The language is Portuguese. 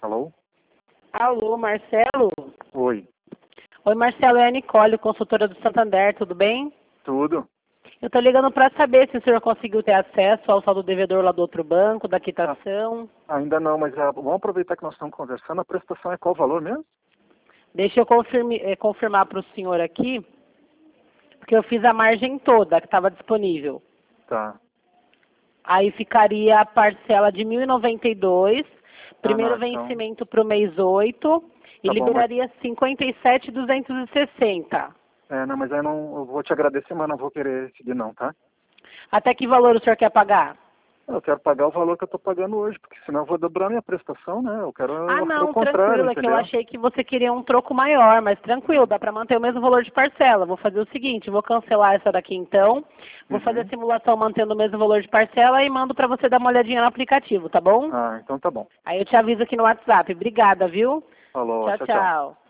Alô? Alô, Marcelo? Oi. Oi, Marcelo, é a Nicole, consultora do Santander, tudo bem? Tudo? Eu tô ligando para saber se o senhor conseguiu ter acesso ao saldo devedor lá do outro banco, da quitação. Ainda não, mas vamos aproveitar que nós estamos conversando. A prestação é qual o valor mesmo? Deixa eu confirmar para o senhor aqui, porque eu fiz a margem toda que estava disponível. Tá. Aí ficaria a parcela de 1.092, primeiro não, então... vencimento para o mês 8 e Tá bom, mas... liberaria 57.260. não, mas eu vou te agradecer, mas não vou querer seguir não, tá? Até que valor o senhor quer pagar? Eu quero pagar o valor que eu estou pagando hoje, porque senão eu vou dobrar minha prestação, né? Eu quero Ah, o não, contrário, tranquilo, é que eu entendeu? achei que você queria um troco maior, mas tranquilo, dá para manter o mesmo valor de parcela. Vou fazer o seguinte, vou cancelar essa daqui então, vou fazer a simulação mantendo o mesmo valor de parcela e mando para você dar uma olhadinha no aplicativo, tá bom? Ah, então tá bom. Aí eu te aviso aqui no WhatsApp. Obrigada, viu? Falou, Tchau, tchau, tchau. tchau.